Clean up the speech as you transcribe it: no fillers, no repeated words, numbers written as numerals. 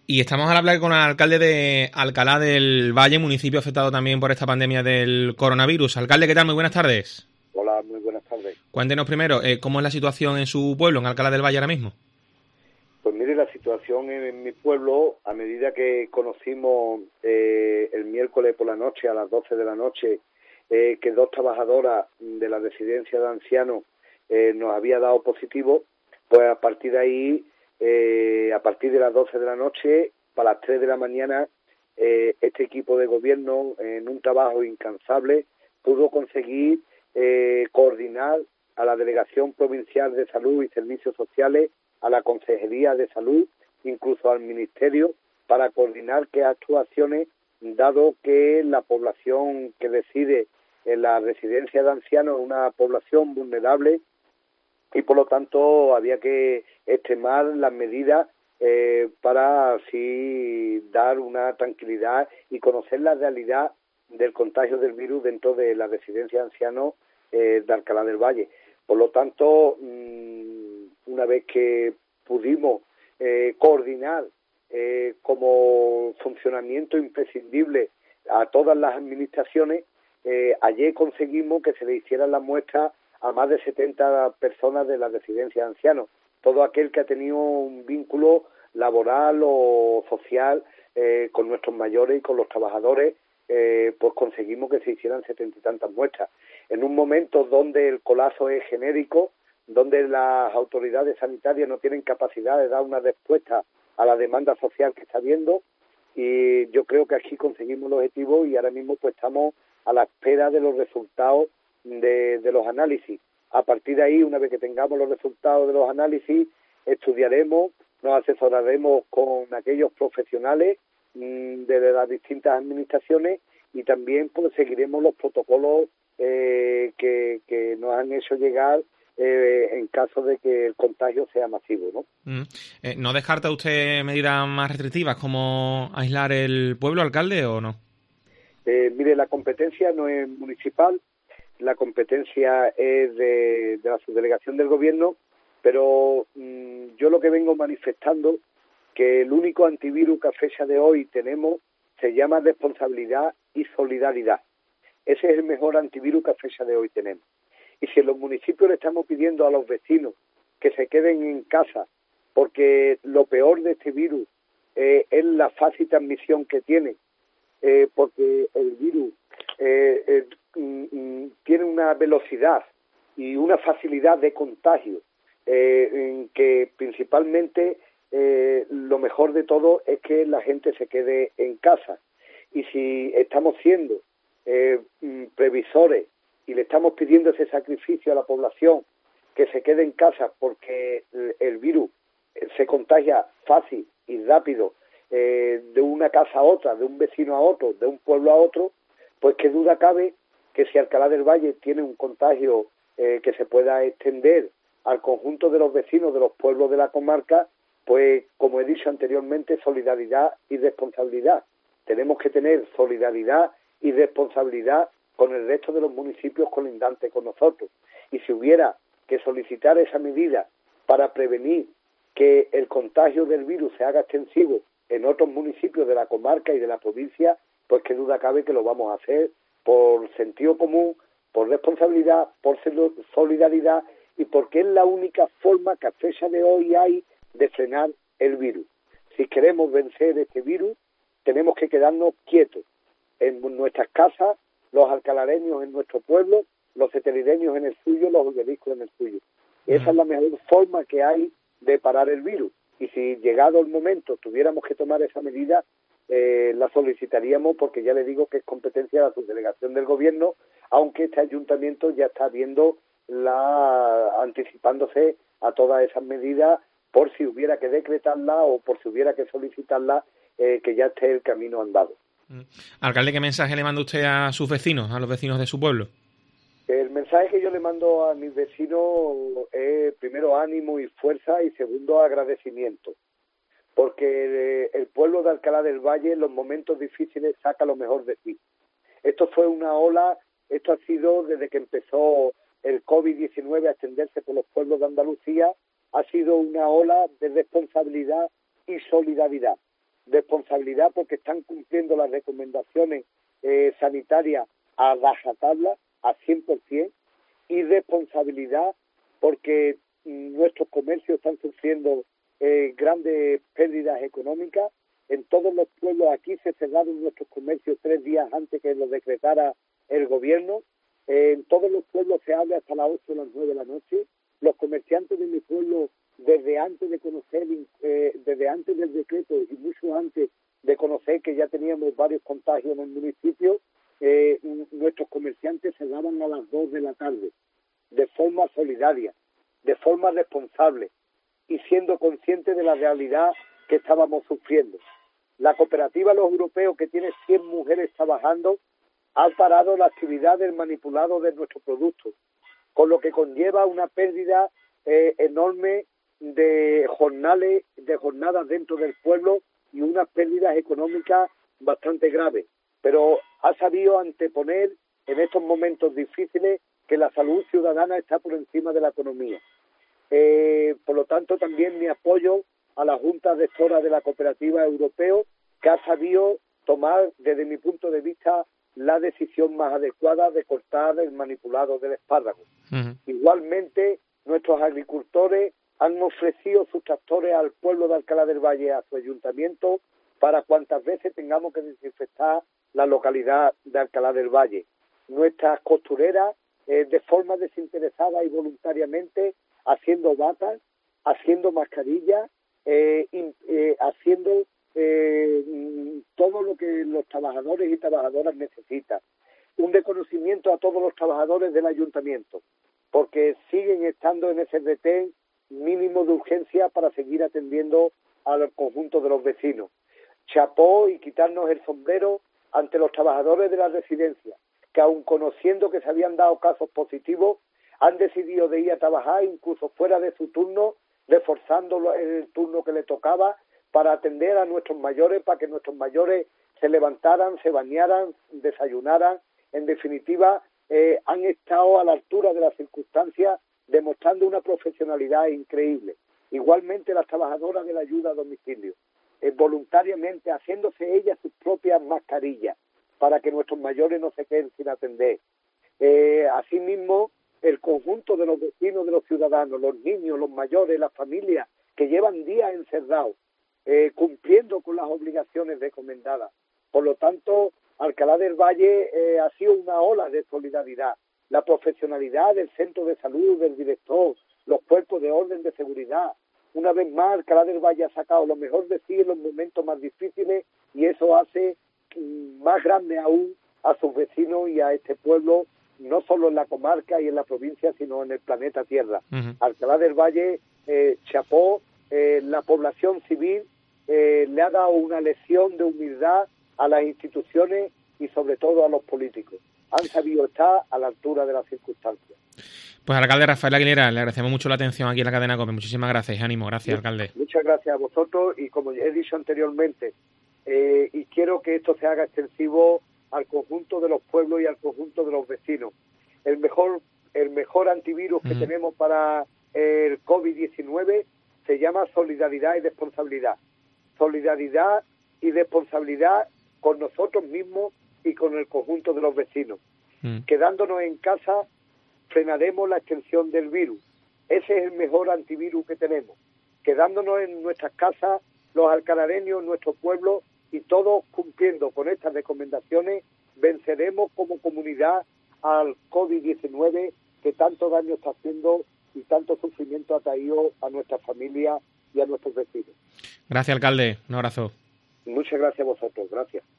Y estamos al hablar con el alcalde de Alcalá del Valle, municipio afectado también por esta pandemia del coronavirus. Alcalde, ¿qué tal? Muy buenas tardes. Hola, muy buenas tardes. Cuéntenos primero, ¿cómo es la situación en su pueblo, en Alcalá del Valle ahora mismo? Pues mire, la situación en mi pueblo, a medida que conocimos el miércoles por la noche, a las 12 de la noche, que 2 trabajadoras de la residencia de ancianos nos había dado positivo, pues a partir de ahí, a partir de las 12 de la noche, para las 3 de la mañana, este equipo de gobierno, en un trabajo incansable, pudo conseguir coordinar a la Delegación Provincial de Salud y Servicios Sociales, a la Consejería de Salud, incluso al Ministerio, para coordinar qué actuaciones, dado que la población que reside en la residencia de ancianos es una población vulnerable y por lo tanto había que extremar las medidas para así dar una tranquilidad y conocer la realidad del contagio del virus dentro de la residencia de ancianos de Alcalá del Valle. Por lo tanto, una vez que pudimos coordinar como funcionamiento imprescindible a todas las administraciones, ayer conseguimos que se le hicieran las muestras a más de 70 personas de la residencia de ancianos. Todo aquel que ha tenido un vínculo laboral o social con nuestros mayores y con los trabajadores, pues conseguimos que se hicieran 70 y tantas muestras. En un momento donde el colapso es genérico, donde las autoridades sanitarias no tienen capacidad de dar una respuesta a la demanda social que está habiendo, y yo creo que aquí conseguimos el objetivo y ahora mismo pues estamos a la espera de los resultados de los análisis. A partir de ahí, una vez que tengamos los resultados de los análisis, estudiaremos, nos asesoraremos con aquellos profesionales de las distintas administraciones y también pues seguiremos los protocolos que nos han hecho llegar en caso de que el contagio sea masivo, ¿no? ¿No descarta usted medidas más restrictivas como aislar el pueblo, alcalde, o no? Mire, la competencia no es municipal, la competencia es de la subdelegación del gobierno, pero yo lo que vengo manifestando, que el único antivirus que a fecha de hoy tenemos se llama responsabilidad y solidaridad. Ese es el mejor antivirus que a fecha de hoy tenemos. Y si en los municipios le estamos pidiendo a los vecinos que se queden en casa, porque lo peor de este virus es la fácil transmisión que tiene, porque el virus tiene una velocidad y una facilidad de contagio, en que principalmente lo mejor de todo es que la gente se quede en casa. Y si estamos siendo previsores y le estamos pidiendo ese sacrificio a la población que se quede en casa porque el virus se contagia fácil y rápido de una casa a otra, de un vecino a otro, de un pueblo a otro, pues qué duda cabe que si Alcalá del Valle tiene un contagio que se pueda extender al conjunto de los vecinos de los pueblos de la comarca, pues como he dicho anteriormente, solidaridad y responsabilidad. Tenemos que tener solidaridad y responsabilidad con el resto de los municipios colindantes con nosotros. Y si hubiera que solicitar esa medida para prevenir que el contagio del virus se haga extensivo en otros municipios de la comarca y de la provincia, pues qué duda cabe que lo vamos a hacer por sentido común, por responsabilidad, por solidaridad y porque es la única forma que a fecha de hoy hay de frenar el virus. Si queremos vencer este virus, tenemos que quedarnos quietos en nuestras casas, los alcalareños en nuestro pueblo, los ceterireños en el suyo, los obeliscos en el suyo. Esa es la mejor forma que hay de parar el virus. Y si llegado el momento tuviéramos que tomar esa medida, la solicitaríamos porque ya le digo que es competencia de la subdelegación del gobierno, aunque este ayuntamiento ya está viendo anticipándose a todas esas medidas por si hubiera que decretarla o por si hubiera que solicitarla, que ya esté el camino andado. Alcalde, ¿qué mensaje le manda usted a sus vecinos, a los vecinos de su pueblo? El mensaje que yo le mando a mis vecinos es primero ánimo y fuerza y segundo agradecimiento, porque el pueblo de Alcalá del Valle en los momentos difíciles saca lo mejor de sí. Esto fue una ola, esto ha sido desde que empezó el COVID-19 a extenderse por los pueblos de Andalucía, ha sido una ola de responsabilidad y solidaridad. responsabilidad porque están cumpliendo las recomendaciones sanitarias a rajatabla, a 100%, y responsabilidad porque nuestros comercios están sufriendo grandes pérdidas económicas. En todos los pueblos aquí se cerraron nuestros comercios 3 días antes que lo decretara el gobierno. En todos los pueblos se abre hasta las 8 o las 9 de la noche. Los comerciantes de mi pueblo, desde antes de conocer, desde antes del decreto y mucho antes de conocer que ya teníamos varios contagios en el municipio, nuestros comerciantes cerraban a las 2 de la tarde, de forma solidaria, de forma responsable y siendo conscientes de la realidad que estábamos sufriendo. La cooperativa Los Europeos, que tiene 100 mujeres trabajando, ha parado la actividad del manipulado de nuestros productos, con lo que conlleva una pérdida enorme de jornadas dentro del pueblo y unas pérdidas económicas bastante graves. Pero ha sabido anteponer en estos momentos difíciles que la salud ciudadana está por encima de la economía. Por lo tanto, también mi apoyo a la Junta Rectora de la Cooperativa Europeo, que ha sabido tomar, desde mi punto de vista, la decisión más adecuada de cortar el manipulado del espárrago. Igualmente, nuestros agricultores han ofrecido sus tractores al pueblo de Alcalá del Valle, a su ayuntamiento, para cuantas veces tengamos que desinfectar la localidad de Alcalá del Valle. Nuestras costureras, de forma desinteresada y voluntariamente, haciendo batas, haciendo mascarillas, haciendo todo lo que los trabajadores y trabajadoras necesitan. Un reconocimiento a todos los trabajadores del ayuntamiento, porque siguen estando en ese retén mínimo de urgencia para seguir atendiendo al conjunto de los vecinos. Chapó y quitarnos el sombrero ante los trabajadores de la residencia, que aun conociendo que se habían dado casos positivos, han decidido de ir a trabajar incluso fuera de su turno, reforzando el turno que le tocaba para atender a nuestros mayores, para que nuestros mayores se levantaran, se bañaran, desayunaran. En definitiva, han estado a la altura de las circunstancias, demostrando una profesionalidad increíble. Igualmente las trabajadoras de la ayuda a domicilio, voluntariamente haciéndose ellas sus propias mascarillas para que nuestros mayores no se queden sin atender. Asimismo, el conjunto de los vecinos, de los ciudadanos, los niños, los mayores, las familias que llevan días encerrados, cumpliendo con las obligaciones recomendadas. Por lo tanto, Alcalá del Valle ha sido una ola de solidaridad. La profesionalidad del centro de salud, del director, los cuerpos de orden de seguridad. Una vez más, Alcalá del Valle ha sacado lo mejor de sí en los momentos más difíciles y eso hace más grande aún a sus vecinos y a este pueblo, no solo en la comarca y en la provincia, sino en el planeta Tierra. Alcalá del Valle, chapó, la población civil le ha dado una lección de humildad a las instituciones y sobre todo a los políticos. Han sabido estar a la altura de las circunstancias. Pues alcalde Rafael Aguilera, le agradecemos mucho la atención aquí en la cadena COPE. Muchísimas gracias, ánimo, gracias alcalde. Muchas gracias a vosotros y como ya he dicho anteriormente, y quiero que esto se haga extensivo al conjunto de los pueblos y al conjunto de los vecinos. El mejor antivirus que tenemos para el COVID-19 se llama solidaridad y responsabilidad. Solidaridad y responsabilidad con nosotros mismos y con el conjunto de los vecinos. Quedándonos en casa, frenaremos la extensión del virus. Ese es el mejor antivirus que tenemos. Quedándonos en nuestras casas, los alcalareños, nuestro pueblo, y todos cumpliendo con estas recomendaciones, venceremos como comunidad al COVID-19 que tanto daño está haciendo y tanto sufrimiento ha traído a nuestra familia y a nuestros vecinos. Gracias, alcalde. Un abrazo. Muchas gracias a vosotros. Gracias.